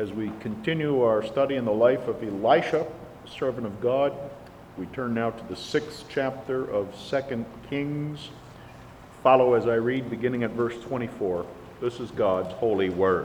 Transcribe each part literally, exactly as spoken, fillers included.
As we continue our study in the life of Elisha, the servant of God, we turn now to the sixth chapter of Second Kings. Follow as I read, beginning at verse twenty-four. This is God's holy word.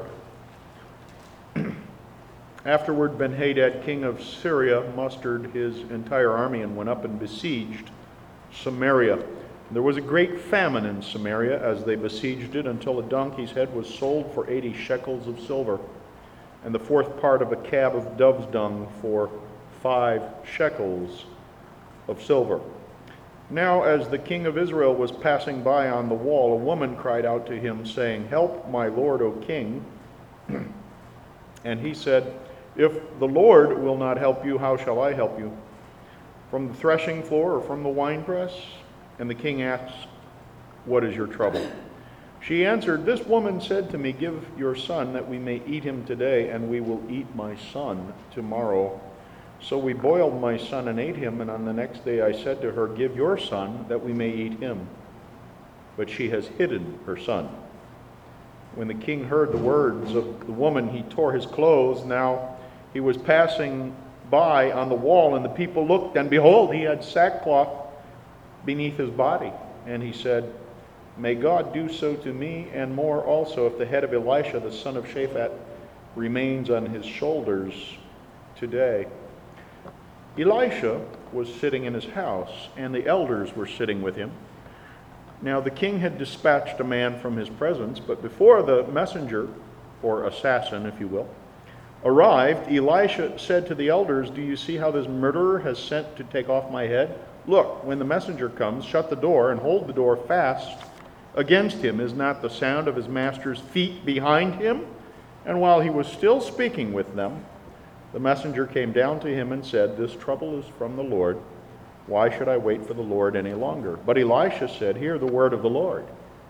Afterward, Ben-Hadad, king of Syria, mustered his entire army and went up and besieged Samaria. There was a great famine in Samaria as they besieged it, until a donkey's head was sold for eighty shekels of silver, and the fourth part of a cab of dove's dung for five shekels of silver. Now, as the king of Israel was passing by on the wall, a woman cried out to him, saying, "Help, my lord, O king." And he said, "If the Lord will not help you, how shall I help you? From the threshing floor or from the winepress?" And the king asked, "What is your trouble?" She answered, "This woman said to me, 'Give your son that we may eat him today, and we will eat my son tomorrow.' So we boiled my son and ate him, and on the next day I said to her, 'Give your son that we may eat him.' But she has hidden her son." When the king heard the words of the woman, he tore his clothes. Now he was passing by on the wall, and the people looked, and behold, he had sackcloth beneath his body. And he said, "May God do so to me, and more also, if the head of Elisha, the son of Shaphat, remains on his shoulders today." Elisha was sitting in his house, and the elders were sitting with him. Now the king had dispatched a man from his presence, but before the messenger, or assassin, if you will, arrived, Elisha said to the elders, "Do you see how this murderer has sent to take off my head? Look, when the messenger comes, shut the door and hold the door fast against him. Is not the sound of his master's feet behind him?" And while he was still speaking with them, the messenger came down to him and said, "This trouble is from the Lord. Why should I wait for the Lord any longer?" But Elisha said, "Hear the word of the Lord.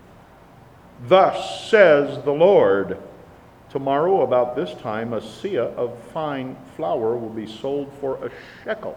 Thus says the Lord, tomorrow about this time a seah of fine flour will be sold for a shekel,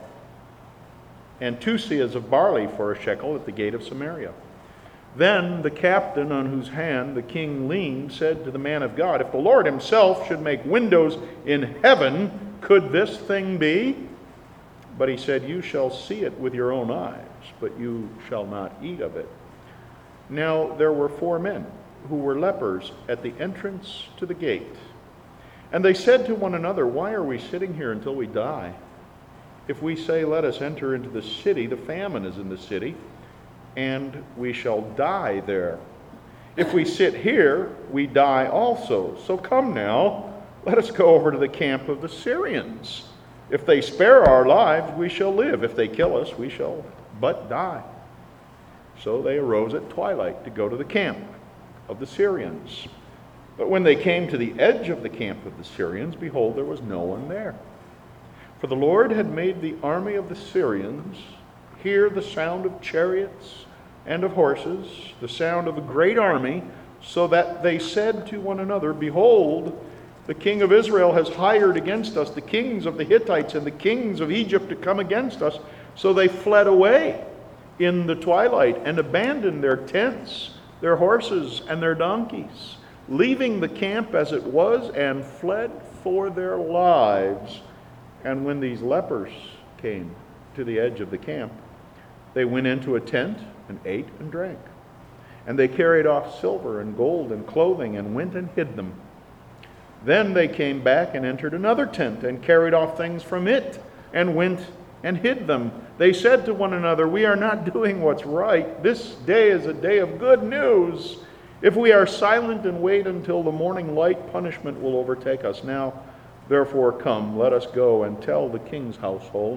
and two seahs of barley for a shekel at the gate of Samaria." Then the captain on whose hand the king leaned said to the man of God, "If the Lord himself should make windows in heaven, could this thing be?" But he said, "You shall see it with your own eyes, but you shall not eat of it." Now there were four men who were lepers at the entrance to the gate. And they said to one another, "Why are we sitting here until we die? If we say, 'Let us enter into the city,' the famine is in the city, and we shall die there. If we sit here, we die also. So come now, let us go over to the camp of the Syrians. If they spare our lives, we shall live. If they kill us, we shall but die." So they arose at twilight to go to the camp of the Syrians. But when they came to the edge of the camp of the Syrians, behold, there was no one there. For the Lord had made the army of the Syrians hear the sound of chariots and of horses, the sound of a great army, so that they said to one another, "Behold, the king of Israel has hired against us the kings of the Hittites and the kings of Egypt to come against us." So they fled away in the twilight and abandoned their tents, their horses, and their donkeys, leaving the camp as it was, and fled for their lives. And when these lepers came to the edge of the camp, they went into a tent and ate and drank. And they carried off silver and gold and clothing and went and hid them. Then they came back and entered another tent and carried off things from it and went and hid them. They said to one another, "We are not doing what's right. This day is a day of good news. If we are silent and wait until the morning light, punishment will overtake us. Now, therefore, come, let us go and tell the king's household."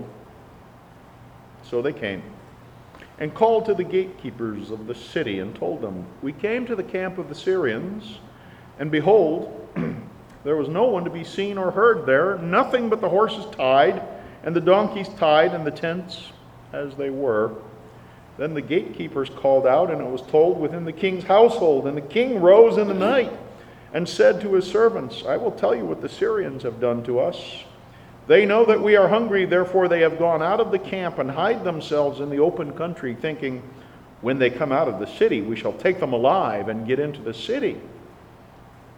So they came and called to the gatekeepers of the city and told them, "We came to the camp of the Syrians, and behold, there was no one to be seen or heard there, nothing but the horses tied, and the donkeys tied, and the tents as they were." Then the gatekeepers called out, and it was told within the king's household. And the king rose in the night and said to his servants, "I will tell you what the Syrians have done to us. They know that we are hungry, therefore they have gone out of the camp and hide themselves in the open country, thinking, 'When they come out of the city, we shall take them alive and get into the city.'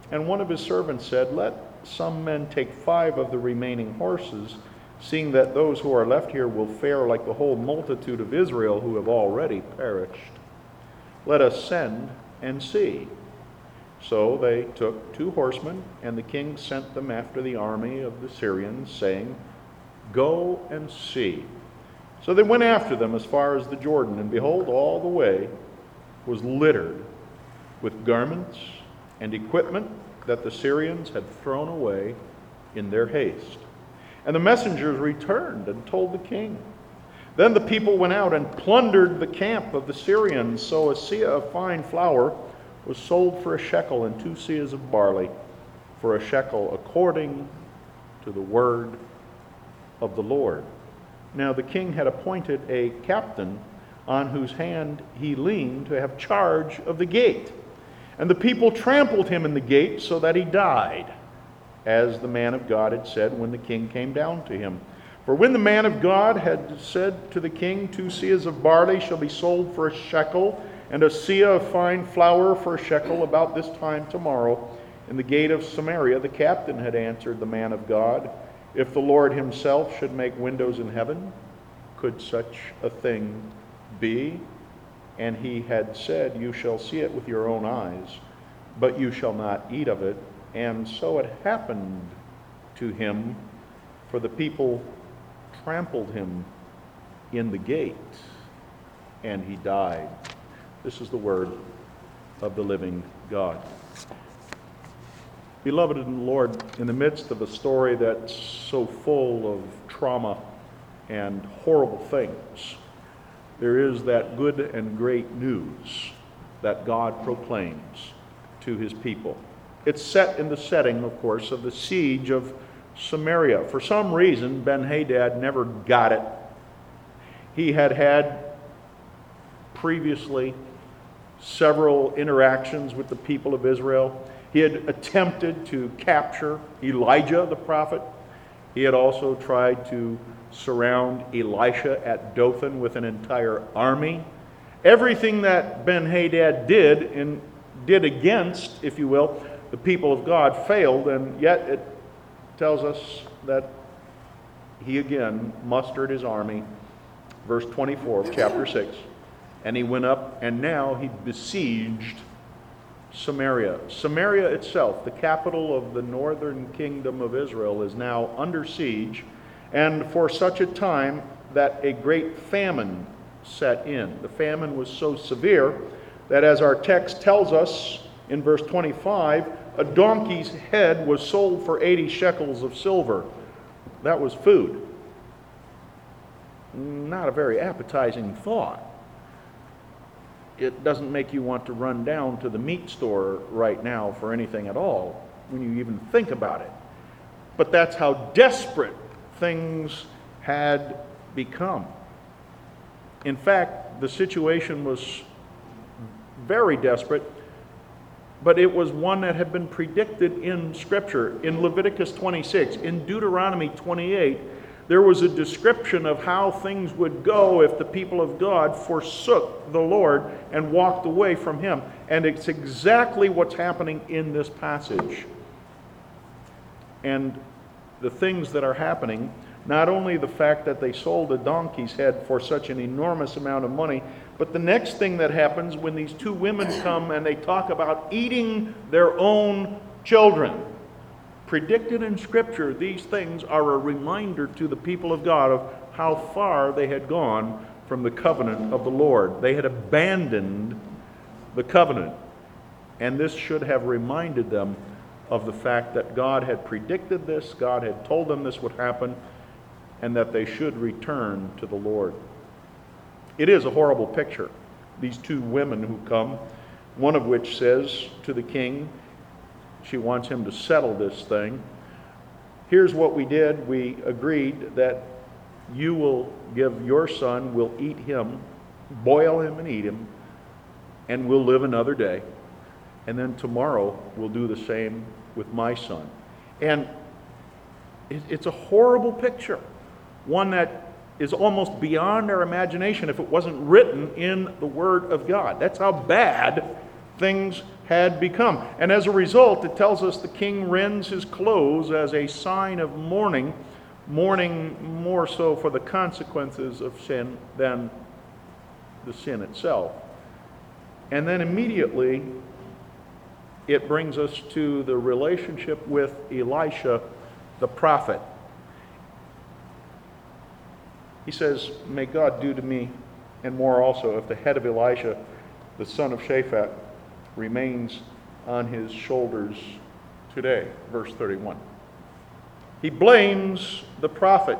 And one of his servants said, "Let some men take five of the remaining horses, seeing that those who are left here will fare like the whole multitude of Israel who have already perished. Let us send and see." So they took two horsemen, and the king sent them after the army of the Syrians, saying, "Go and see." So they went after them as far as the Jordan, and behold, all the way was littered with garments and equipment that the Syrians had thrown away in their haste. And the messengers returned and told the king. Then the people went out and plundered the camp of the Syrians. So a seah of fine flour was sold for a shekel, and two seahs of barley for a shekel, according to the word of the Lord. Now the king had appointed a captain on whose hand he leaned to have charge of the gate. And the people trampled him in the gate so that he died, as the man of God had said when the king came down to him. For when the man of God had said to the king, "Two seahs of barley shall be sold for a shekel, and a seah of fine flour for a shekel about this time tomorrow, in the gate of Samaria," the captain had answered the man of God, "If the Lord himself should make windows in heaven, could such a thing be?" And he had said, "You shall see it with your own eyes, but you shall not eat of it." And so it happened to him, for the people trampled him in the gate, and he died. This is the word of the living God. Beloved in the Lord, in the midst of a story that's so full of trauma and horrible things, there is that good and great news that God proclaims to his people. It's set in the setting, of course, of the siege of Samaria. For some reason, Ben-Hadad never got it. He had had previously several interactions with the people of Israel. He had attempted to capture Elijah the prophet. He had also tried to surround Elisha at Dothan with an entire army. Everything that Ben-Hadad did and did against, if you will, the people of God failed, and yet it tells us that he again mustered his army. Verse twenty-four of chapter six. And he went up, and now he besieged Samaria. Samaria itself, the capital of the northern kingdom of Israel, is now under siege, and for such a time that a great famine set in. The famine was so severe that, as our text tells us in verse twenty-five, a donkey's head was sold for eighty shekels of silver. That was food. Not a very appetizing thought. It doesn't make you want to run down to the meat store right now for anything at all, when you even think about it. But that's how desperate things had become. In fact, the situation was very desperate, but it was one that had been predicted in Scripture. In Leviticus twenty-six, in Deuteronomy twenty-eight, there was a description of how things would go if the people of God forsook the Lord and walked away from him. And it's exactly what's happening in this passage. And the things that are happening, not only the fact that they sold a donkey's head for such an enormous amount of money, but the next thing that happens when these two women come and they talk about eating their own children. Predicted in Scripture, these things are a reminder to the people of God of how far they had gone from the covenant of the Lord. They had abandoned the covenant. And this should have reminded them of the fact that God had predicted this, God had told them this would happen, and that they should return to the Lord. It is a horrible picture. These two women who come, one of which says to the king, she wants him to settle this thing. Here's what we did. We agreed that you will give your son, we'll eat him, boil him and eat him, and we'll live another day. And then tomorrow we'll do the same with my son. And it's a horrible picture. One that is almost beyond our imagination if it wasn't written in the Word of God. That's how bad things had become. And as a result, it tells us the king rends his clothes as a sign of mourning, mourning more so for the consequences of sin than the sin itself. And then immediately, it brings us to the relationship with Elisha, the prophet. He says, "May God do to me, and more also, if the head of Elisha, the son of Shaphat, remains on his shoulders today." Verse thirty-one. He blames the prophet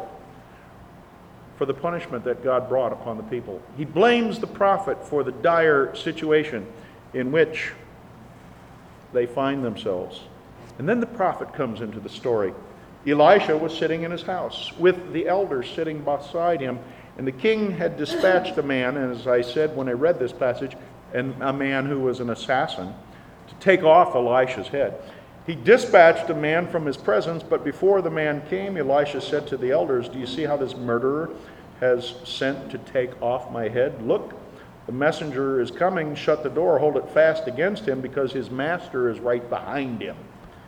for the punishment that God brought upon the people. He blames the prophet for the dire situation in which they find themselves. And then the prophet comes into the story. Elisha was sitting in his house with the elders sitting beside him, and the king had dispatched a man, and as I said when I read this passage, and a man who was an assassin, to take off Elisha's head. He dispatched a man from his presence, but before the man came, Elisha said to the elders, "Do you see how this murderer has sent to take off my head? Look, the messenger is coming. Shut the door, hold it fast against him, because his master is right behind him."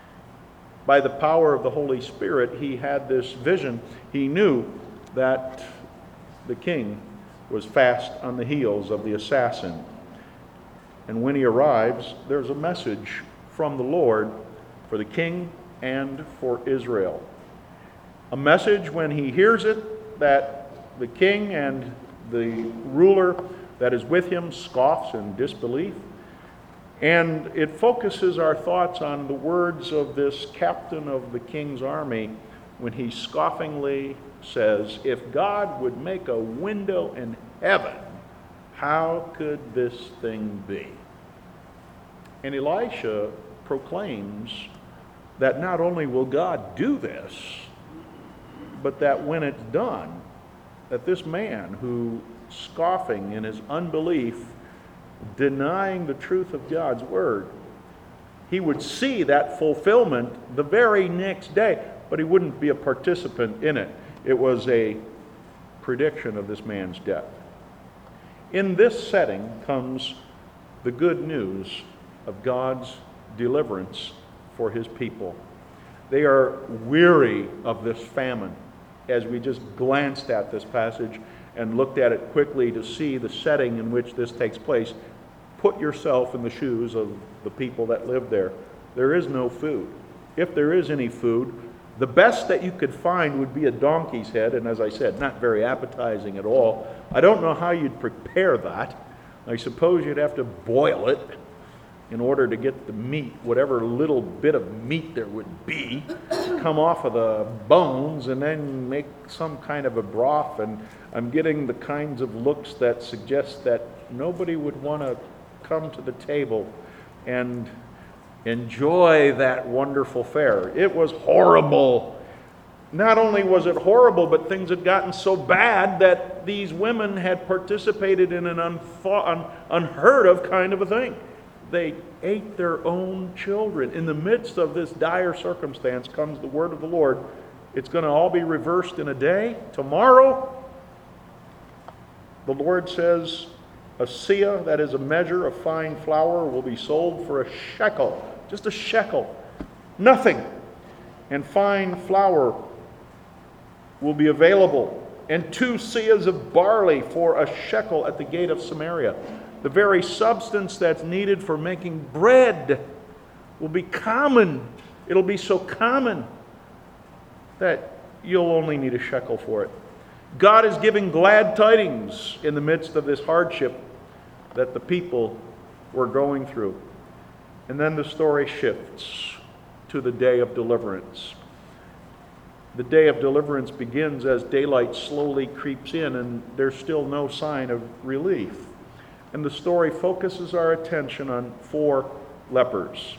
By the power of the Holy Spirit, he had this vision. He knew that the king was fast on the heels of the assassin. And when he arrives, there's a message from the Lord for the king and for Israel. A message, when he hears it, that the king and the ruler that is with him scoffs in disbelief. And it focuses our thoughts on the words of this captain of the king's army when he scoffingly says, "If God would make a window in heaven, how could this thing be?" And Elisha proclaims that not only will God do this, but that when it's done, that this man who, scoffing in his unbelief, denying the truth of God's word, he would see that fulfillment the very next day, but he wouldn't be a participant in it. It was a prediction of this man's death. In this setting comes the good news of God's deliverance for his people. They are weary of this famine. As we just glanced at this passage and looked at it quickly to see the setting in which this takes place, put yourself in the shoes of the people that live there. There is no food. If there is any food, the best that you could find would be a donkey's head, and as I said, not very appetizing at all. I don't know how you'd prepare that. I suppose you'd have to boil it in order to get the meat, whatever little bit of meat there would be, come off of the bones and then make some kind of a broth. And I'm getting the kinds of looks that suggest that nobody would want to come to the table and enjoy that wonderful fare. It was horrible. Not only was it horrible, but things had gotten so bad that these women had participated in an unthought, un, unheard of kind of a thing. They ate their own children. In the midst of this dire circumstance comes the word of the Lord. It's going to all be reversed in a day. Tomorrow, the Lord says, a seah, that is a measure of fine flour, will be sold for a shekel. Just a shekel. Nothing. And fine flour will be available. And two seahs of barley for a shekel at the gate of Samaria. The very substance that's needed for making bread will be common. It'll be so common that you'll only need a shekel for it. God is giving glad tidings in the midst of this hardship that the people were going through. And then the story shifts to the day of deliverance. The day of deliverance begins as daylight slowly creeps in, and there's still no sign of relief. And the story focuses our attention on four lepers.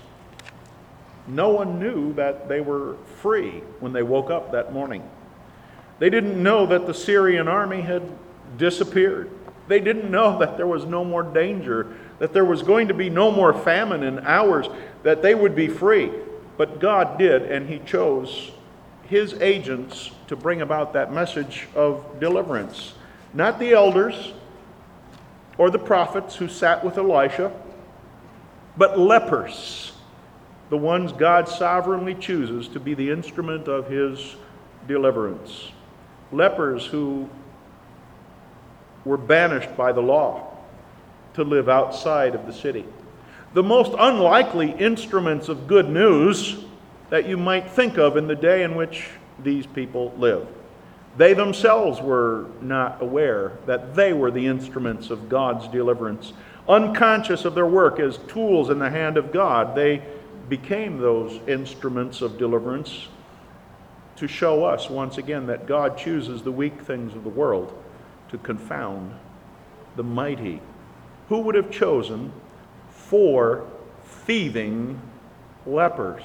No one knew that they were free when they woke up that morning. They didn't know that the Syrian army had disappeared. They didn't know that there was no more danger, that there was going to be no more famine in hours, that they would be free. But God did, and He chose His agents to bring about that message of deliverance. Not the elders or the prophets who sat with Elisha, but lepers, the ones God sovereignly chooses to be the instrument of his deliverance. Lepers who were banished by the law to live outside of the city. The most unlikely instruments of good news that you might think of in the day in which these people lived. They themselves were not aware that they were the instruments of God's deliverance. Unconscious of their work as tools in the hand of God, they became those instruments of deliverance to show us once again that God chooses the weak things of the world to confound the mighty. Who would have chosen four thieving lepers?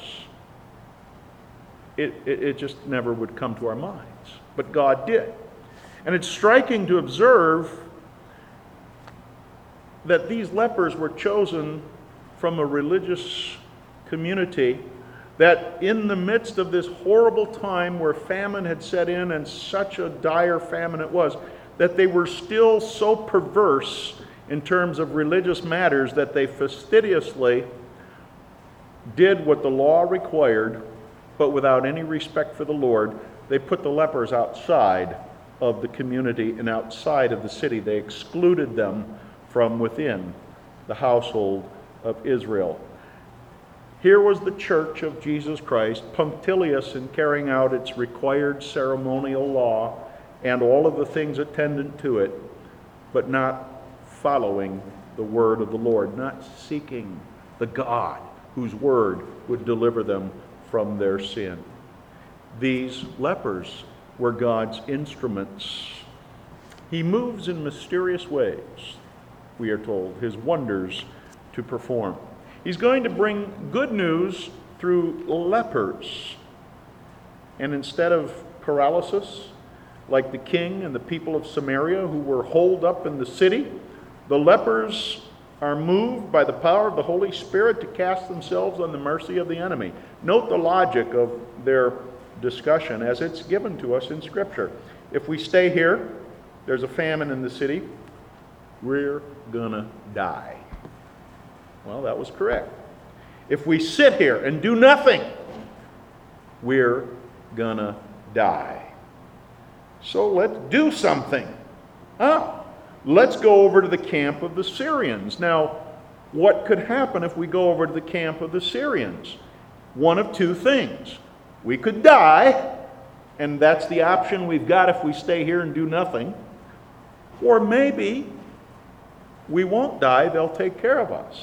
It, it, it just never would come to our minds. But God did. And it's striking to observe that these lepers were chosen from a religious community that in the midst of this horrible time where famine had set in, and such a dire famine it was, that they were still so perverse in terms of religious matters that they fastidiously did what the law required, but without any respect for the Lord. They put the lepers outside of the community and outside of the city. They excluded them from within the household of Israel. Here was the church of Jesus Christ, punctilious in carrying out its required ceremonial law and all of the things attendant to it, but not following the word of the Lord, not seeking the God whose word would deliver them from their sin. These lepers were God's instruments. He moves in mysterious ways, we are told, his wonders to perform. He's going to bring good news through lepers. And instead of paralysis, like the king and the people of Samaria who were holed up in the city, the lepers are moved by the power of the Holy Spirit to cast themselves on the mercy of the enemy. Note the logic of their discussion as it's given to us in Scripture. If we stay here, there's a famine in the city, we're gonna die. Well, that was correct. If we sit here and do nothing, we're gonna die. So let's do something. Huh? Let's go over to the camp of the Syrians. Now, what could happen if we go over to the camp of the Syrians? One of two things. We could die, and that's the option we've got if we stay here and do nothing. Or maybe we won't die, they'll take care of us.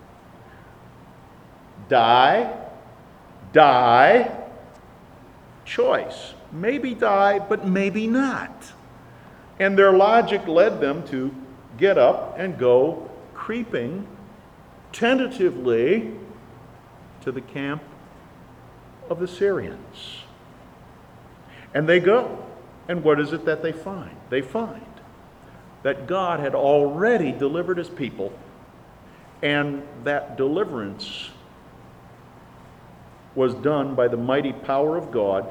Die, die, choice. Maybe die, but maybe not. And their logic led them to get up and go creeping tentatively to the camp of the Syrians. And they go. And what is it that they find? They find that God had already delivered his people, and that deliverance was done by the mighty power of God.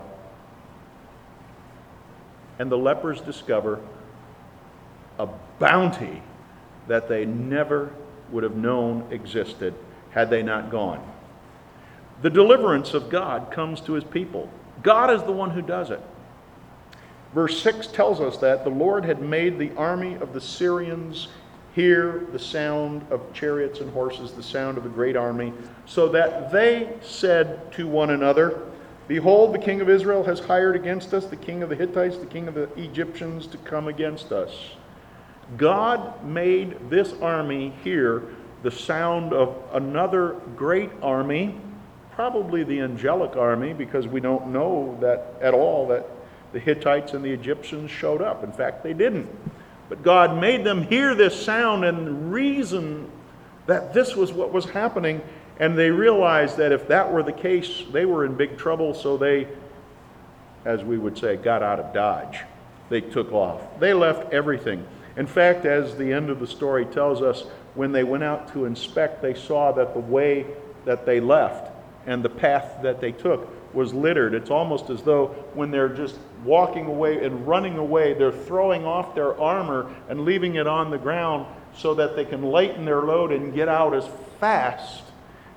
And the lepers discover a bounty that they never would have known existed had they not gone. The deliverance of God comes to his people. God is the one who does it. Verse six tells us that the Lord had made the army of the Syrians hear the sound of chariots and horses, the sound of a great army, so that they said to one another, "Behold, the king of Israel has hired against us the king of the Hittites, the king of the Egyptians, to come against us." God made this army hear the sound of another great army, probably the angelic army, because we don't know that at all that the Hittites and the Egyptians showed up. In fact, they didn't. But God made them hear this sound and reason that this was what was happening. And they realized that if that were the case, they were in big trouble. So they, as we would say, got out of Dodge. They took off. They left everything. In fact, as the end of the story tells us, when they went out to inspect, they saw that the way that they left and the path that they took was littered. It's almost as though when they're just walking away and running away, they're throwing off their armor and leaving it on the ground so that they can lighten their load and get out as fast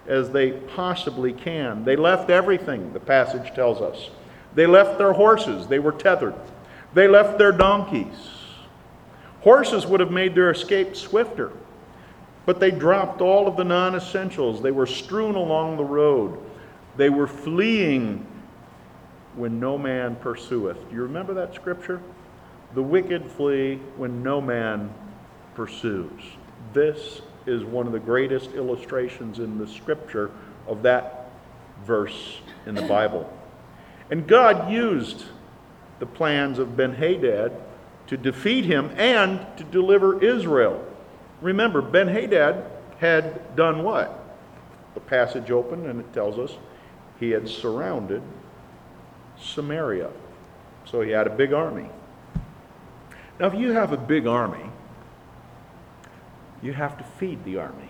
as they possibly can. They left everything, the passage tells us. They left their horses. They were tethered. They left their donkeys. Horses would have made their escape swifter, but they dropped all of the non-essentials. They were strewn along the road. They were fleeing when no man pursueth. Do you remember that scripture? The wicked flee when no man pursues. This is one of the greatest illustrations in the scripture of that verse in the Bible. And God used the plans of Ben-Hadad to defeat him and to deliver Israel. Remember, Ben-Hadad had done what? The passage opened and it tells us he had surrounded Samaria. So he had a big army. Now, if you have a big army, you have to feed the army.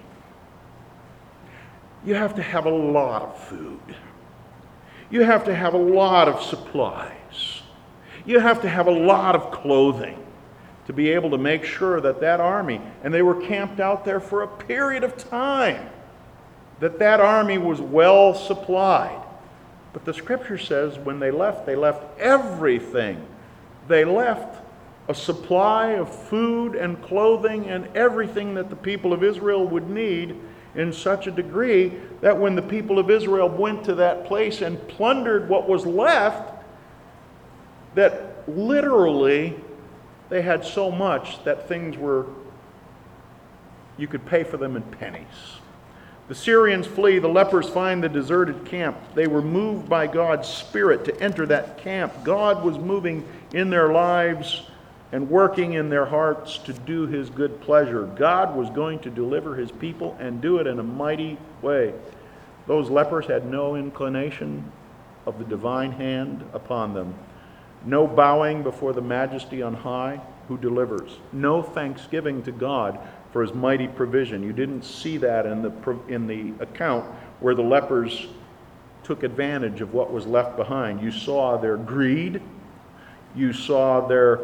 You have to have a lot of food. You have to have a lot of supplies. You have to have a lot of clothing to be able to make sure that that army, and they were camped out there for a period of time, that that army was well supplied. But the scripture says when they left, they left everything. They left a supply of food and clothing and everything that the people of Israel would need in such a degree that when the people of Israel went to that place and plundered what was left, that literally they had so much that things were, you could pay for them in pennies. The Syrians flee, the lepers find the deserted camp. They were moved by God's Spirit to enter that camp. God was moving in their lives and working in their hearts to do His good pleasure. God was going to deliver His people and do it in a mighty way. Those lepers had no inclination of the divine hand upon them. No bowing before the majesty on high who delivers. No thanksgiving to God for His mighty provision. You didn't see that in the, in the account where the lepers took advantage of what was left behind. You saw their greed. You saw their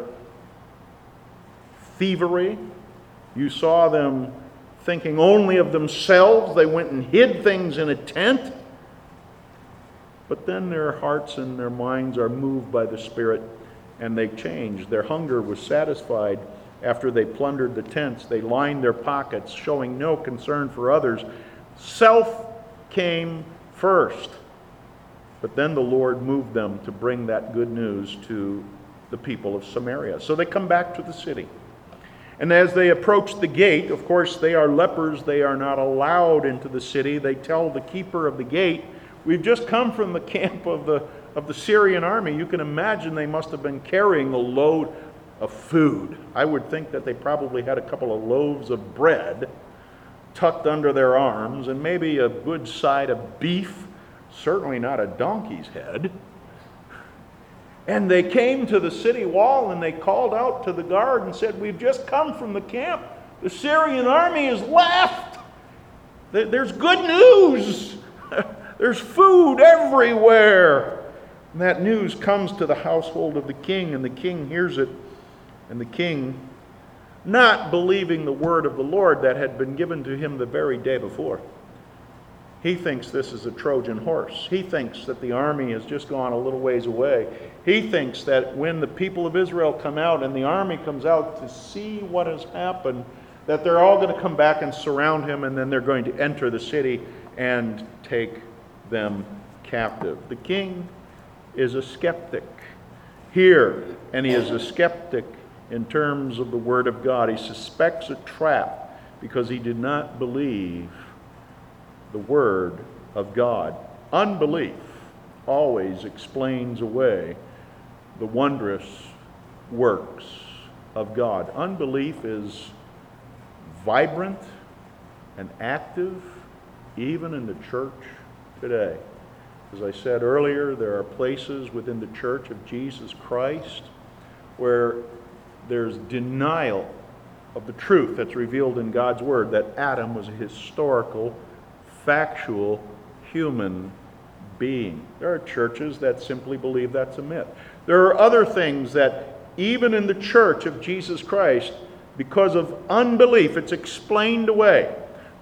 thievery. You saw them thinking only of themselves. They went and hid things in a tent. But then their hearts and their minds are moved by the Spirit and they change. Their hunger was satisfied after they plundered the tents. They lined their pockets, showing no concern for others. Self came first. But then the Lord moved them to bring that good news to the people of Samaria. So they come back to the city. And as they approach the gate, of course, they are lepers. They are not allowed into the city. They tell the keeper of the gate, "We've just come from the camp of the of the Syrian army." You can imagine they must have been carrying a load of food. I would think that they probably had a couple of loaves of bread tucked under their arms and maybe a good side of beef, certainly not a donkey's head. And they came to the city wall and they called out to the guard and said, "We've just come from the camp. The Syrian army has left. There's good news. There's food everywhere." And that news comes to the household of the king, and the king hears it. And the king, not believing the word of the Lord that had been given to him the very day before, he thinks this is a Trojan horse. He thinks that the army has just gone a little ways away. He thinks that when the people of Israel come out and the army comes out to see what has happened, that they're all going to come back and surround him, and then they're going to enter the city and take them captive. The king is a skeptic here, and he is a skeptic in terms of the Word of God. He suspects a trap because he did not believe the Word of God. Unbelief always explains away the wondrous works of God. Unbelief is vibrant and active even in the church today. As I said earlier, there are places within the church of Jesus Christ where there's denial of the truth that's revealed in God's Word, that Adam was a historical, factual, human being. There are churches that simply believe that's a myth. There are other things that even in the church of Jesus Christ, because of unbelief, it's explained away.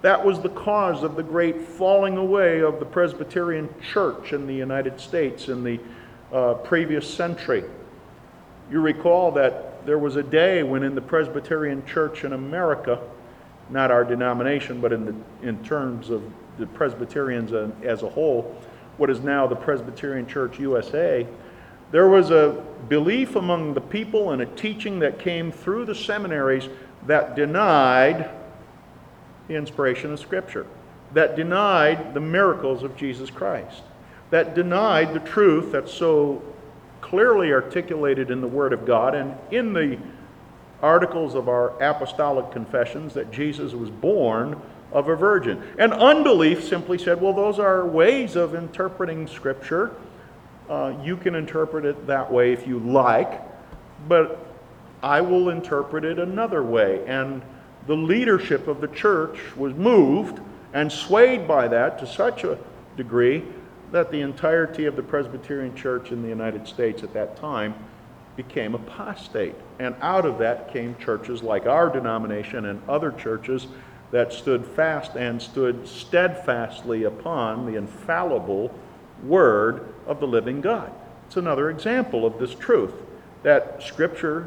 That was the cause of the great falling away of the Presbyterian Church in the United States in the uh, previous century. You recall that there was a day when in the Presbyterian Church in America, not our denomination, but in the in terms of the Presbyterians as a whole, what is now the Presbyterian Church U S A, there was a belief among the people and a teaching that came through the seminaries that denied the inspiration of Scripture, that denied the miracles of Jesus Christ, that denied the truth that's so clearly articulated in the Word of God and in the articles of our apostolic confessions that Jesus was born of a virgin. And unbelief simply said, well, those are ways of interpreting Scripture. Uh, you can interpret it that way if you like, but I will interpret it another way. And the leadership of the church was moved and swayed by that to such a degree that the entirety of the Presbyterian Church in the United States at that time became apostate. And out of that came churches like our denomination and other churches that stood fast and stood steadfastly upon the infallible Word of the living God. It's another example of this truth that Scripture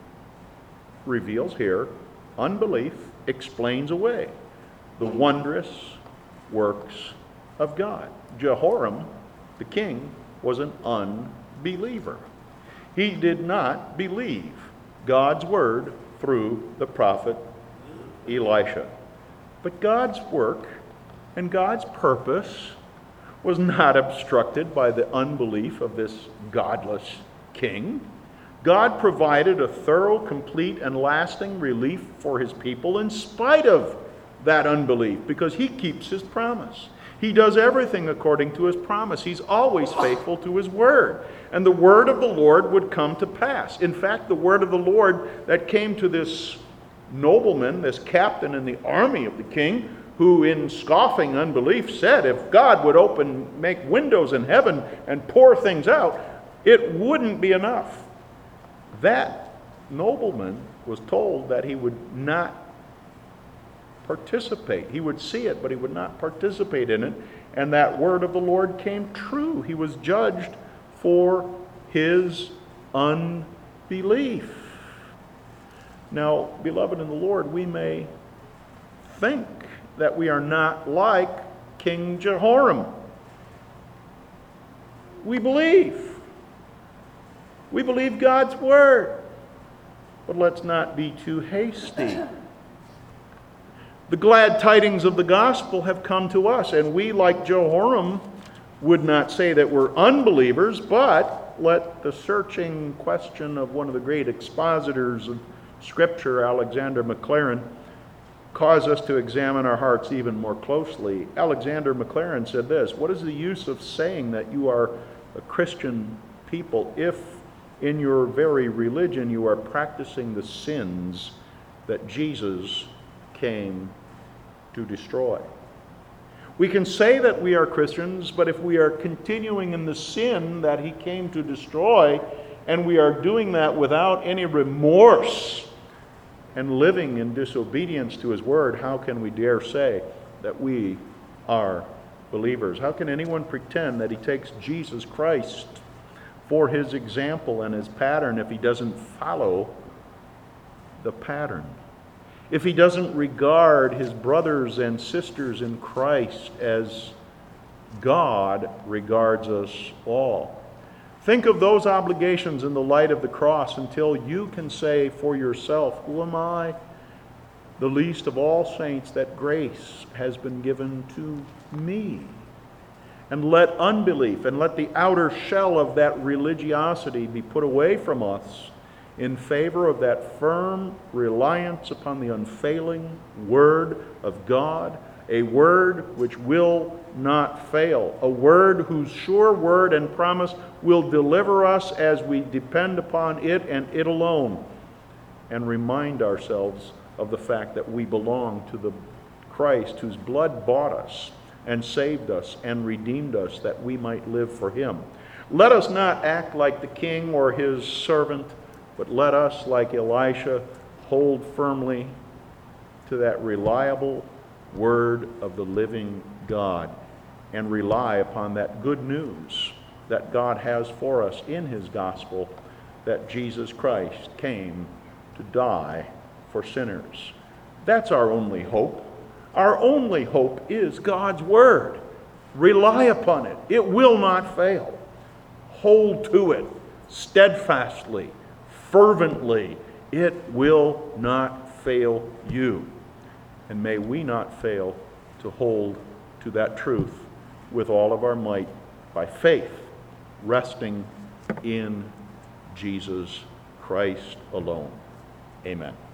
reveals here. Unbelief explains away the wondrous works of God. Jehoram, the king, was an unbeliever. He did not believe God's word through the prophet Elisha. But God's work and God's purpose was not obstructed by the unbelief of this godless king. God provided a thorough, complete, and lasting relief for his people in spite of that unbelief, because he keeps his promise. He does everything according to his promise. He's always faithful to his word. And the word of the Lord would come to pass. In fact, the word of the Lord that came to this nobleman, this captain in the army of the king, who in scoffing unbelief said, if God would open, make windows in heaven and pour things out, it wouldn't be enough. That nobleman was told that he would not participate. He would see it, but he would not participate in it. And that word of the Lord came true. He was judged for his unbelief. Now, beloved in the Lord, we may think that we are not like King Jehoram. We believe. We believe God's word. But let's not be too hasty. The glad tidings of the gospel have come to us, and we, like Jehoram, would not say that we're unbelievers, but let the searching question of one of the great expositors of Scripture, Alexander Maclaren, cause us to examine our hearts even more closely. Alexander Maclaren said this: what is the use of saying that you are a Christian people if in your very religion you are practicing the sins that Jesus came to destroy? We can say that we are Christians, but if we are continuing in the sin that he came to destroy, and we are doing that without any remorse and living in disobedience to his word, how can we dare say that we are believers? How can anyone pretend that he takes Jesus Christ for his example and his pattern if he doesn't follow the pattern? If he doesn't regard his brothers and sisters in Christ as God regards us all? Think of those obligations in the light of the cross until you can say for yourself, who am I? The least of all saints, that grace has been given to me. And let unbelief and let the outer shell of that religiosity be put away from us in favor of that firm reliance upon the unfailing Word of God, a Word which will not fail, a Word whose sure word and promise will deliver us as we depend upon it and it alone, and remind ourselves of the fact that we belong to the Christ whose blood bought us and saved us and redeemed us that we might live for him. Let us not act like the king or his servant, but let us, like Elisha, hold firmly to that reliable Word of the living God and rely upon that good news that God has for us in his gospel, that Jesus Christ came to die for sinners. That's our only hope. Our only hope is God's word. Rely upon it. It will not fail. Hold to it steadfastly, fervently. It will not fail you. And may we not fail to hold to that truth with all of our might by faith, resting in Jesus Christ alone. Amen.